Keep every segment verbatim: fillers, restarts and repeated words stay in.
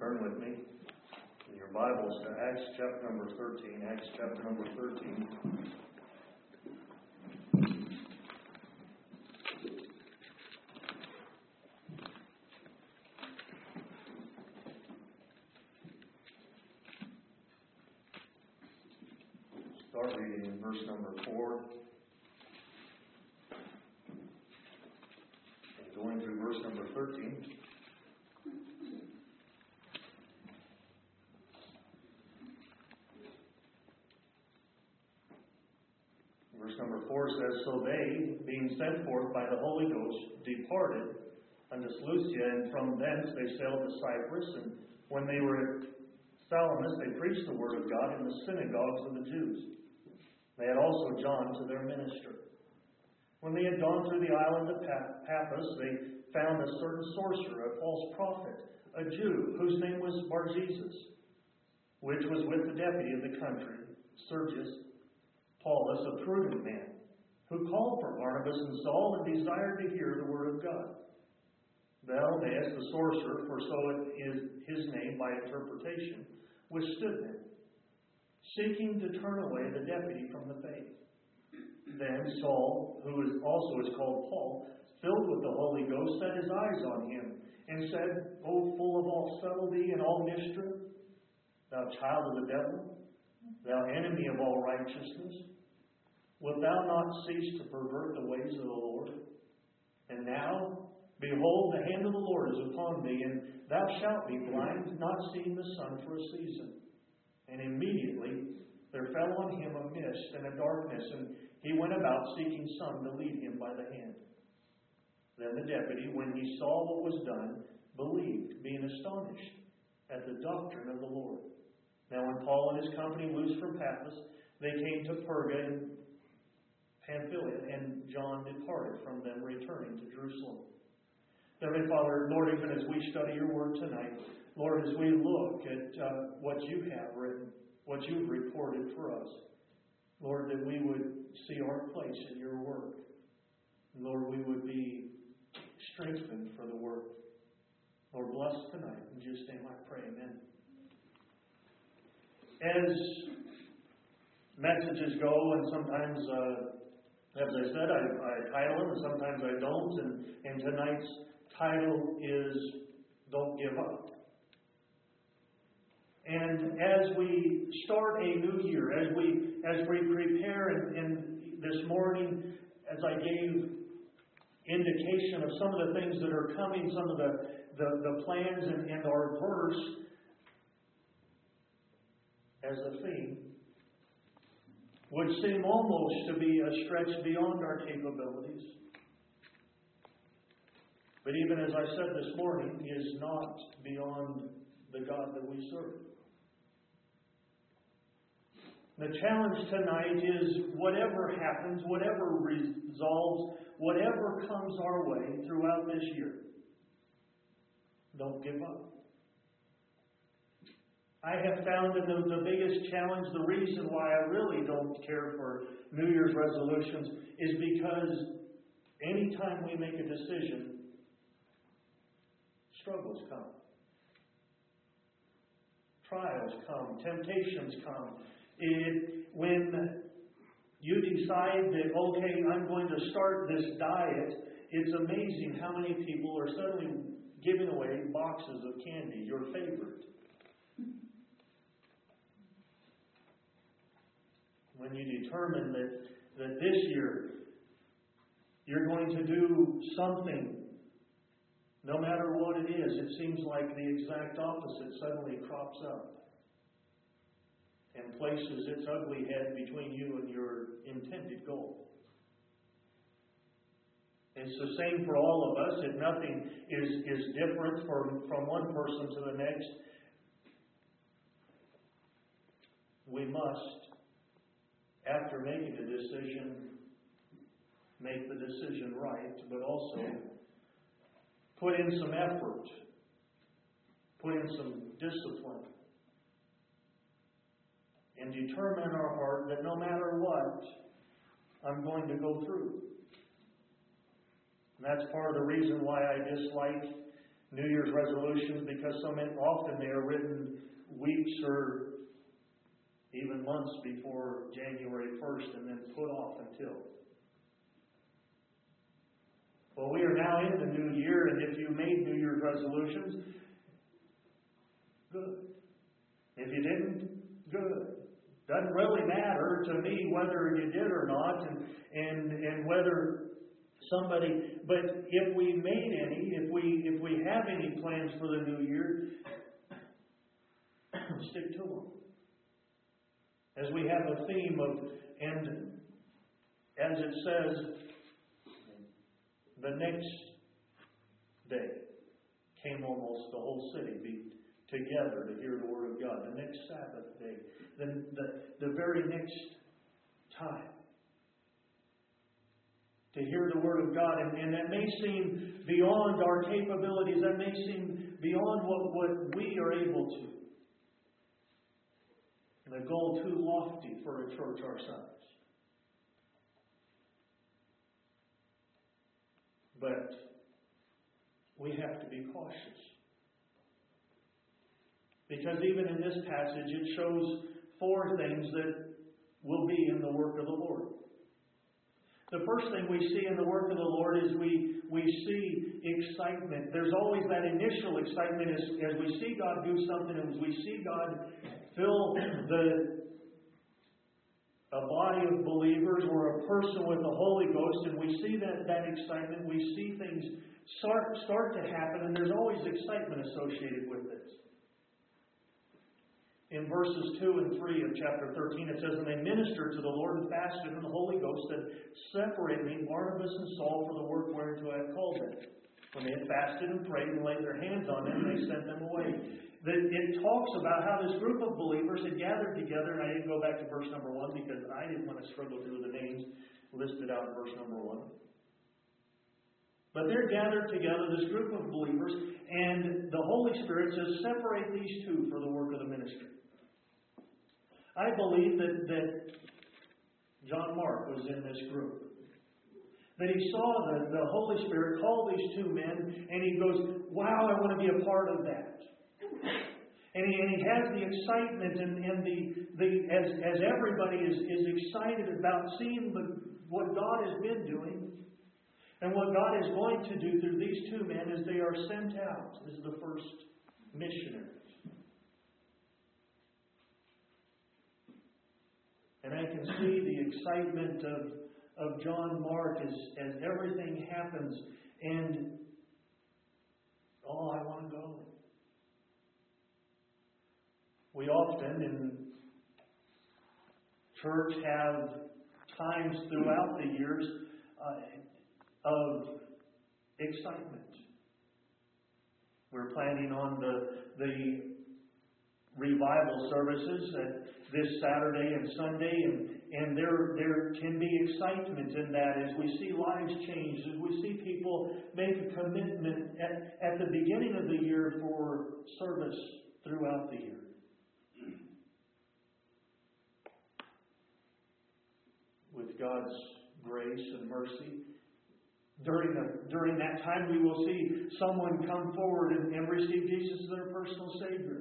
turn with me in your Bibles to Acts chapter number thirteen. Acts chapter number thirteen. Start reading in verse number four. And going through verse number thirteen. Verse number four says, So they, being sent forth by the Holy Ghost, departed unto Seleucia, and from thence they sailed to Cyprus. And when they were at Salamis, they preached the word of God in the synagogues of the Jews. They had also John to their minister. When they had gone through the island of Paphos, they found a certain sorcerer, a false prophet, a Jew, whose name was Bar-Jesus, which was with the deputy of the country, Sergius Paulus, a prudent man, who called for Barnabas and Saul and desired to hear the word of God. Barnabas, the sorcerer, for so it is his name by interpretation, withstood them, seeking to turn away the deputy from the faith. Then Saul, who is also is called Paul, filled with the Holy Ghost, set his eyes on him, and said, O full of all subtlety and all mischief, thou child of the devil, thou enemy of all righteousness, wilt thou not cease to pervert the ways of the Lord? And now, behold, the hand of the Lord is upon thee, and thou shalt be blind, not seeing the sun for a season. And immediately there fell on him a mist and a darkness, and he went about seeking some to lead him by the hand. Then the deputy, when he saw what was done, believed, being astonished at the doctrine of the Lord. Now when Paul and his company loosed from Paphos, they came to Perga in Pamphylia, and John departed from them, returning to Jerusalem. Heavenly Father, Lord, even as we study your word tonight, Lord, as we look at uh, what you have written, what you've reported for us, Lord, that we would see our place in your work. And Lord, we would be strengthened for the work. Lord, bless tonight. In Jesus' name I pray, amen. As messages go, and sometimes, uh, as I said, I, I title them, and sometimes I don't. And, and tonight's title is Don't Give Up. And as we start a new year, as we as we prepare, and, and this morning, as I gave indication of some of the things that are coming, some of the, the, the plans and, and our verse as a theme, would seem almost to be a stretch beyond our capabilities. But even as I said this morning, he is not beyond the God that we serve. The challenge tonight is whatever happens, whatever resolves, whatever comes our way throughout this year, don't give up. I have found that the, the biggest challenge, the reason why I really don't care for New Year's resolutions, is because anytime we make a decision, struggles come. Trials come. Temptations come. It, when you decide that, okay, I'm going to start this diet, it's amazing how many people are suddenly giving away boxes of candy, your favorite. When you determine that, that this year you're going to do something, no matter what it is, it seems like the exact opposite suddenly crops up and places its ugly head between you and your intended goal. It's the same for all of us. If nothing is, is different from, from one person to the next, we must, after making a decision, make the decision right, but also put in some effort, put in some discipline, and determine in our heart that no matter what, I'm going to go through. And that's part of the reason why I dislike New Year's resolutions, because so many, often they are written weeks or even months before January first and then put off until. Well, we are now in the new year, and if you made New Year's resolutions, good. If you didn't, good. Doesn't really matter to me whether you did or not, and and, and whether somebody, but if we made any, if we if we have any plans for the new year, stick to them. As we have a theme of, and as it says, the next day came almost the whole city be together to hear the Word of God. The next Sabbath day, then the, the very next time to hear the Word of God. And, and that may seem beyond our capabilities. That may seem beyond what, what we are able to. And a goal too lofty for a church our size. But we have to be cautious. Because even in this passage, it shows four things that will be in the work of the Lord. The first thing we see in the work of the Lord is we, we see excitement. There's always that initial excitement as, as we see God do something, and as we see God fill the a body of believers or a person with the Holy Ghost, and we see that, that excitement, we see things start, start to happen, and there's always excitement associated with this. In verses two and three of chapter thirteen, it says, "And they ministered to the Lord and fasted, and the Holy Ghost said, Separate me, Barnabas and Saul, for the work whereunto I have called them. When they had fasted and prayed and laid their hands on them, they sent them away." It talks about how this group of believers had gathered together, and I didn't go back to verse number one because I didn't want to struggle through the names listed out in verse number one. But they're gathered together, this group of believers, and the Holy Spirit says, separate these two for the work of the ministry. I believe that, that John Mark was in this group. That he saw the, the Holy Spirit call these two men, and he goes, wow, I want to be a part of that. And he, and he has the excitement, and, and the, the as, as everybody is, is excited about seeing the, what God has been doing, and what God is going to do through these two men as they are sent out as the first missionaries. And I can see the excitement of, of John Mark as, as everything happens, and oh, I want to go. We often in church have times throughout the years uh, of excitement. We're planning on the the revival services at this Saturday and Sunday, and, and there there can be excitement in that as we see lives change, as we see people make a commitment at, at the beginning of the year for service throughout the year. With God's grace and mercy, during the, during that time we will see someone come forward and, and receive Jesus as their personal Savior.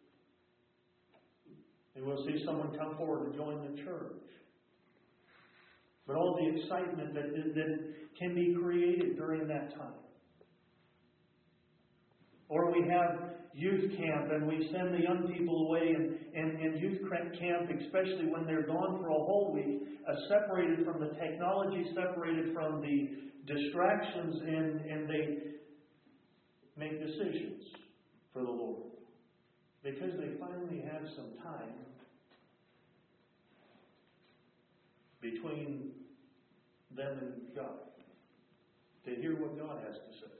And we'll see someone come forward and join the church. But all the excitement that, that can be created during that time. Or we have youth camp, and we send the young people away, and, and, and youth camp, especially when they're gone for a whole week, uh, separated from the technology, separated from the distractions, and, and they make decisions for the Lord. Because they finally have some time between them and God to hear what God has to say.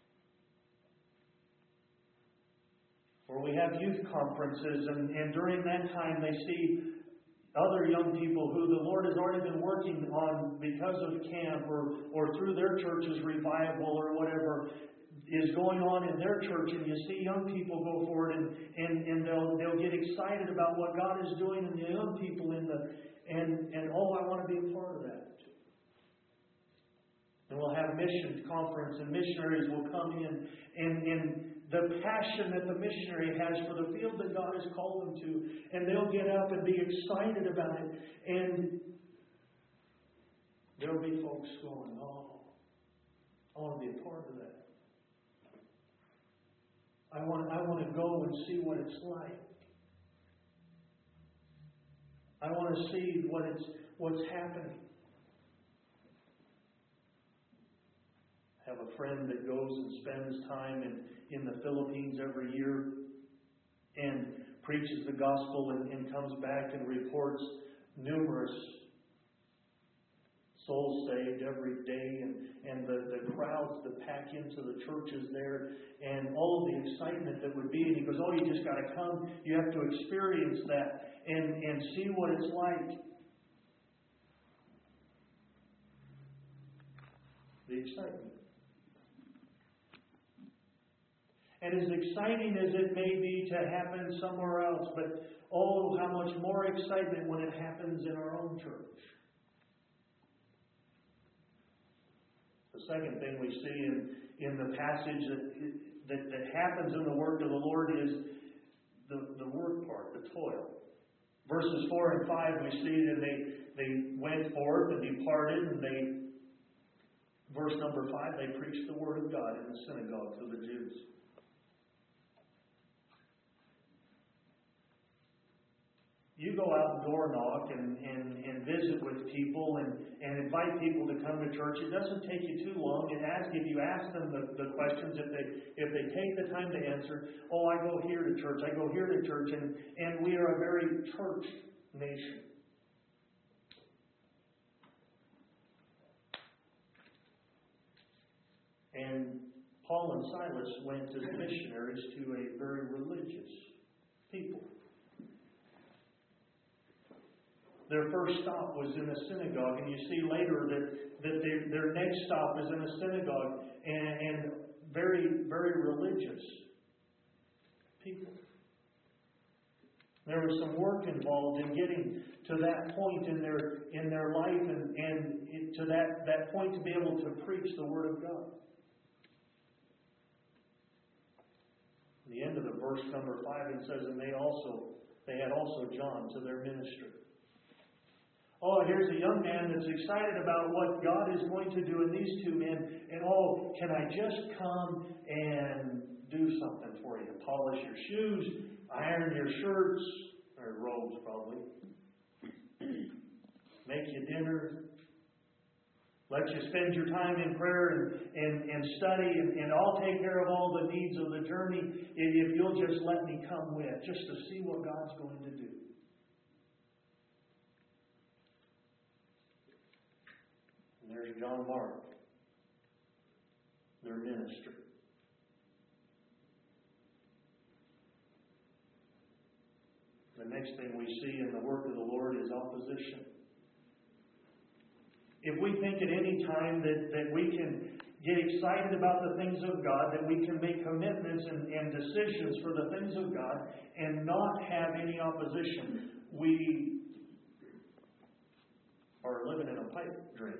Or we have youth conferences, and, and during that time they see other young people who the Lord has already been working on because of camp or, or through their church's revival or whatever is going on in their church, and you see young people go forward and, and, and they'll they'll get excited about what God is doing in the young people in the and, and oh, I want to be a part of that. And we'll have mission conference, and missionaries will come in, and, and the passion that the missionary has for the field that God has called them to, and they'll get up and be excited about it, and there'll be folks going, oh, I want to be a part of that. I want, I want to go and see what it's like. I want to see what it's, what's happening. I have a friend that goes and spends time in, in the Philippines every year and preaches the gospel and, and comes back and reports numerous souls saved every day, and, and the, the crowds that pack into the churches there, and all the excitement that would be. And he goes, oh, you just got to come. You have to experience that and, and see what it's like. The excitement. And as exciting as it may be to happen somewhere else, but oh, how much more excitement when it happens in our own church. The second thing we see in, in the passage that, that, that happens in the work of the Lord is the, the work part, the toil. Verses four and five, we see that they, they went forth and departed, and they, verse number five, they preached the word of God in the synagogue to the Jews. You go out and door knock and, and, and visit with people and, and invite people to come to church. It doesn't take you too long. And ask, if you ask them the, the questions, if they if they take the time to answer, oh, I go here to church, I go here to church, and, and we are a very church nation. And Paul and Silas went as missionaries to a very religious people. Their first stop was in a synagogue, and you see later that, that they, their next stop is in a synagogue, and, and very, very religious people. There was some work involved in getting to that point in their in their life, and, and to that, that point to be able to preach the Word of God. At the end of the verse number five, it says, and they also they had also John to their ministry. Oh, here's a young man that's excited about what God is going to do in these two men. And oh, can I just come and do something for you? Polish your shoes, iron your shirts, or robes probably. Make you dinner. Let you spend your time in prayer and, and, and study. And, and I'll take care of all the needs of the journey if you'll just let me come with, just to see what God's going to do. There's John Mark, their ministry. The next thing we see in the work of the Lord is opposition. If we think at any time that, that we can get excited about the things of God, that we can make commitments and, and decisions for the things of God and not have any opposition, we are living in a pipe dream.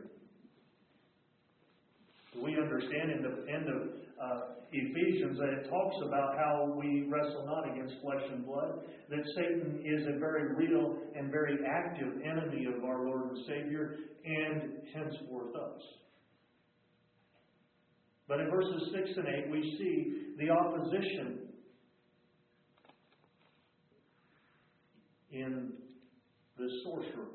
We understand in the end of uh, Ephesians that it talks about how we wrestle not against flesh and blood, that Satan is a very real and very active enemy of our Lord and Savior, and henceforth us. But in verses six and eight, we see the opposition in the sorcerer.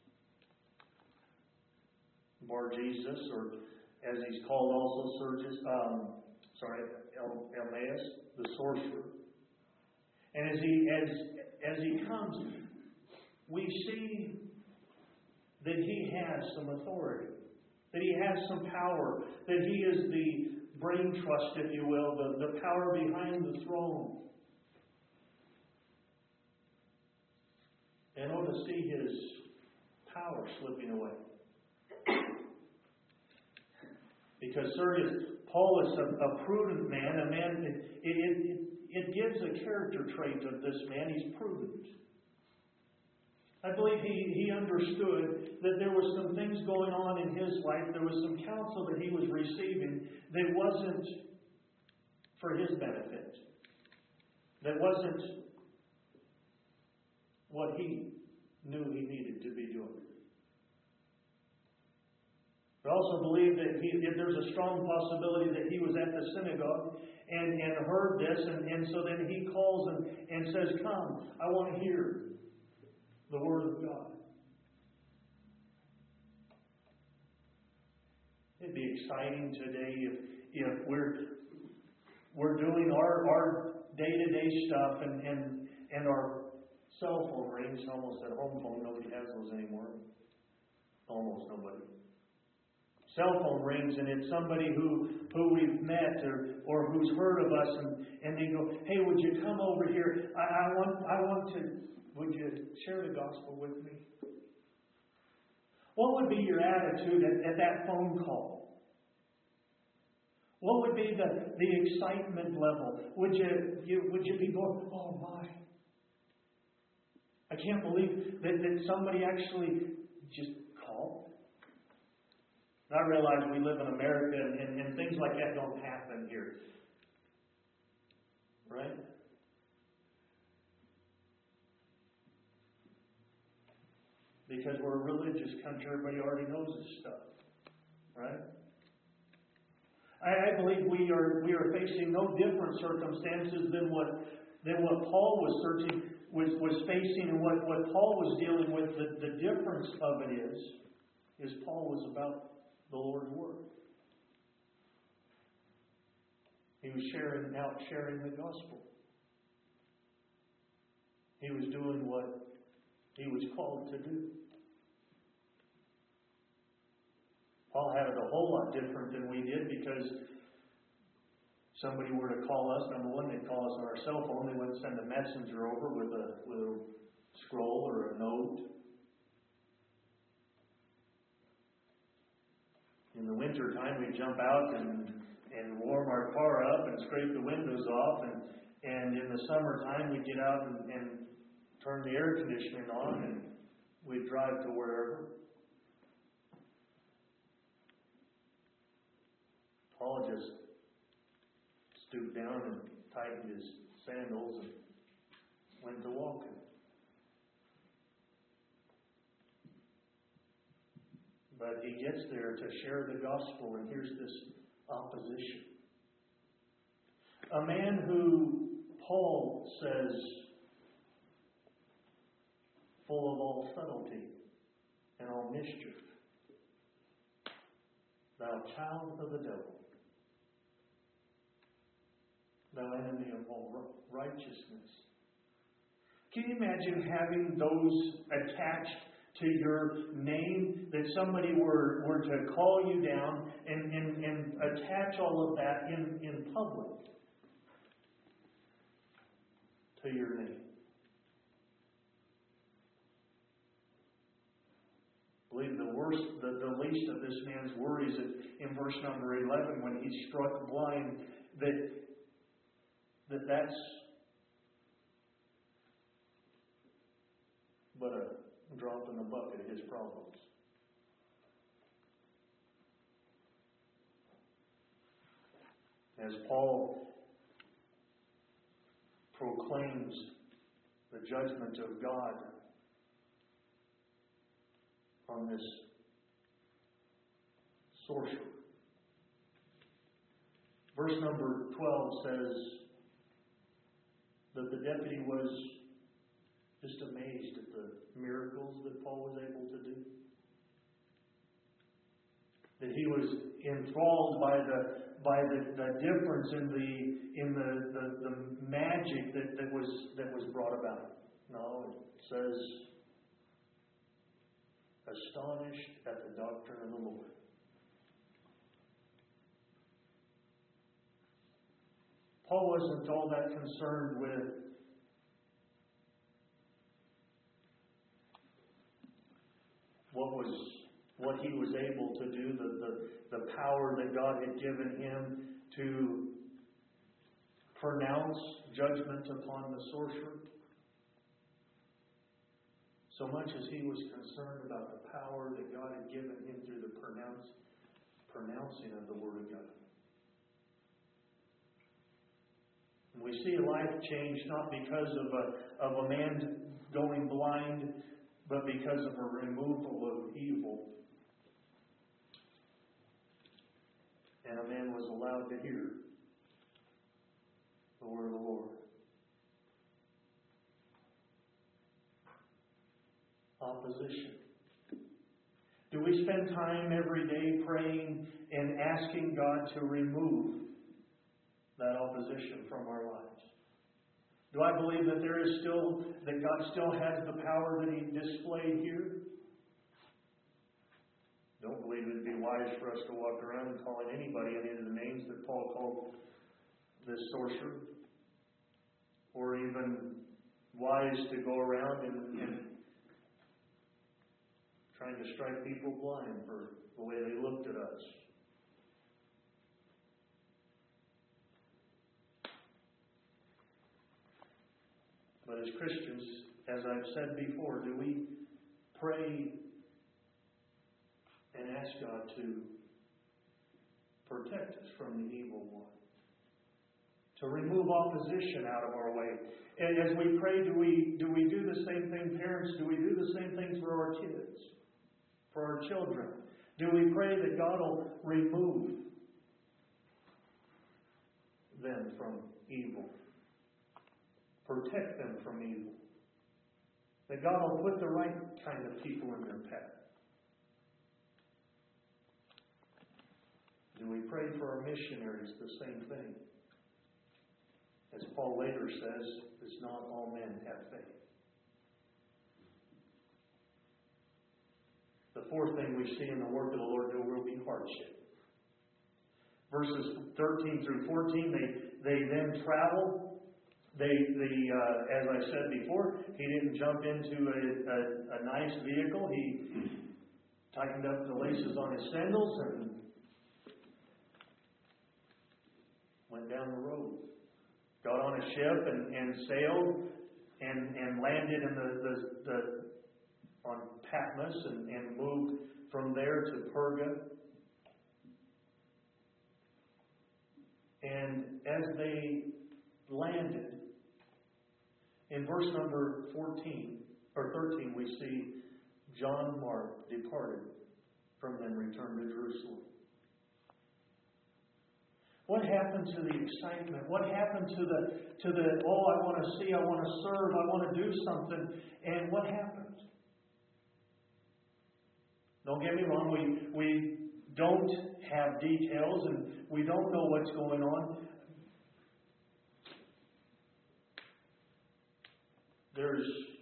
Bar-Jesus, or as he's called also, Sergius, um, sorry, El, Elmaeus, the sorcerer. And as he as as he comes, we see that he has some authority, that he has some power, that he is the brain trust, if you will, the, the power behind the throne. And oh, to see his power slipping away. Because Sergius Paulus, a, a prudent man, a man, it, it, it, it gives a character trait of this man. He's prudent. I believe he, he understood that there was some things going on in his life. There was some counsel that he was receiving that wasn't for his benefit. That wasn't what he knew he needed to be doing. I also believe that he, if there's a strong possibility that he was at the synagogue and, and heard this, and, and so then he calls and, and says, "Come, I want to hear the Word of God." It'd be exciting today if, if we're we're doing our, our day-to-day stuff and, and, and our cell phone rings. Almost at home phone, nobody has those anymore. Almost nobody. Cell phone rings and it's somebody who, who we've met or, or who's heard of us, and, and they go, "Hey, would you come over here? I, I want I want to, would you share the gospel with me?" What would be your attitude at, at that phone call? What would be the, the excitement level? Would you, you would you be going, "Oh my, I can't believe that, that somebody actually just called"? I realize we live in America and, and, and things like that don't happen here. Right? Because we're a religious country, everybody already knows this stuff. Right? I, I believe we are we are facing no different circumstances than what than what Paul was searching was, was facing, and what, what Paul was dealing with. The, the difference of it is, is Paul was about the Lord's Word. He was sharing out, sharing the gospel. He was doing what he was called to do. Paul had it a whole lot different than we did, because somebody were to call us, number one, they'd call us on our cell phone. They wouldn't send a messenger over with a with a scroll or a note. In the winter time, we'd jump out and, and warm our car up and scrape the windows off. And, and in the summertime, we'd get out and, and turn the air conditioning on, and we'd drive to wherever. Paul just stooped down and tightened his sandals and went to walking. But he gets there to share the gospel, and here's this opposition. A man who Paul says, full of all subtlety and all mischief, "Thou child of the devil, thou enemy of all righteousness." Can you imagine having those attached to your name, that somebody were, were to call you down and, and, and attach all of that in, in public to your name? I believe the worst, the, the least of this man's worries in verse number eleven, when he's struck blind, that, that that's but a drop in the bucket of his problems. As Paul proclaims the judgment of God on this sorcerer. Verse number twelve says that the deputy was just amazed at the miracles that Paul was able to do. That he was enthralled by the by the, the difference in the in the, the, the magic that, that was that was brought about. No, it says, astonished at the doctrine of the Lord. Paul wasn't all that concerned with what was what he was able to do, the, the, the power that God had given him to pronounce judgment upon the sorcerer. so much as he was concerned about the power that God had given him through the pronounce, pronouncing of the Word of God. And we see a life change not because of a, of a man going blind, but because of a removal of evil. And a man was allowed to hear the word of the Lord. Opposition. Do we spend time every day praying and asking God to remove that opposition from our lives? Do I believe that there is still, that God still has the power that He displayed here? Don't believe it would be wise for us to walk around calling anybody any of the names that Paul called this sorcerer. Or even wise to go around and, and trying to strike people blind for the way they looked at us. But as Christians, as I've said before, do we pray and ask God to protect us from the evil one? To remove opposition out of our way. And as we pray, do we do we do the same thing, parents? Do we do the same thing for our kids? For our children? Do we pray that God will remove them from evil? Protect them from evil. That God will put the right kind of people in their path. Do we pray for our missionaries the same thing? As Paul later says, it's not all men have faith. The fourth thing we see in the work of the Lord, there will be hardship. Verses thirteen through fourteen, they, they then travel. They, the, uh, as I said before, he didn't jump into a, a, a nice vehicle. He tightened up the laces on his sandals and went down the road. Got on a ship and, and sailed and, and landed in the, the, the on Patmos and, and moved from there to Perga. And as they landed, in verse number fourteen or thirteen, we see John Mark departed from them, returned to Jerusalem. What happened to the excitement? What happened to the to the oh, I want to see, I want to serve, I want to do something? And what happened? Don't get me wrong, we we don't have details and we don't know what's going on. There's